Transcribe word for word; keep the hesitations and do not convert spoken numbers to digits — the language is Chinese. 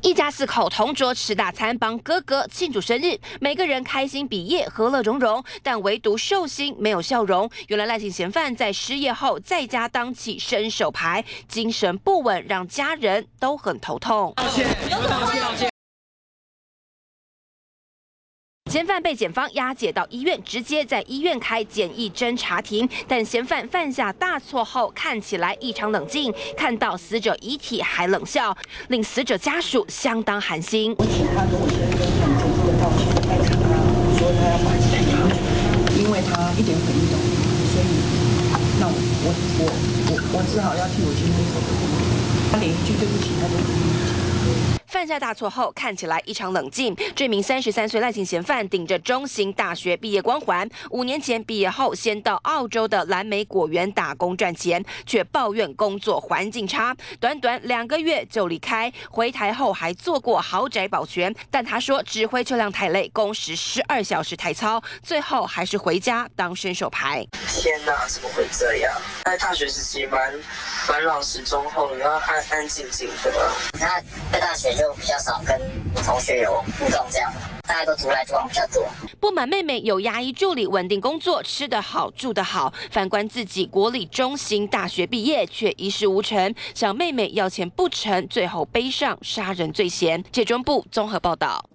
一家四口同桌吃大餐，帮哥哥庆祝生日，每个人开心毕业，和乐融融，但唯独寿星没有笑容。原来赖姓嫌犯在失业后在家当起伸手牌，精神不稳，让家人都很头痛。 道歉，你们道歉，道歉。 嫌犯被检方押解到医院，直接在医院开简易侦查庭。但嫌犯犯下大错后，看起来异常冷静，看到死者遗体还冷笑，令死者家属相当寒心。 我请他跟我先生很郑重的道歉，代偿他说他要还钱他，因为他一点悔意都没有，所以那我我我我我只好要替我先生说对不起。他连一句对不起他都不愿意讲。 犯下大错后，看起来异常冷静。这名三十三岁赖姓嫌犯顶着中型大学毕业光环，五年前毕业后先到澳洲的蓝莓果园打工赚钱，却抱怨工作环境差，短短两个月就离开。回台后还做过豪宅保全，但他说指挥车辆太累，工时十二小时太操，最后还是回家当伸手牌。 天哪，怎么会这样？在大学时期蛮蛮老实忠厚的，然后安安静静的。 他在大学就比较少跟同学有互动，这样大家都独来独往比较多。 不满妹妹有牙医助理稳定工作，吃得好住得好，反观自己国立中型大学毕业却一事无成，向妹妹要钱不成，最后背上杀人罪嫌。解中部综合报道。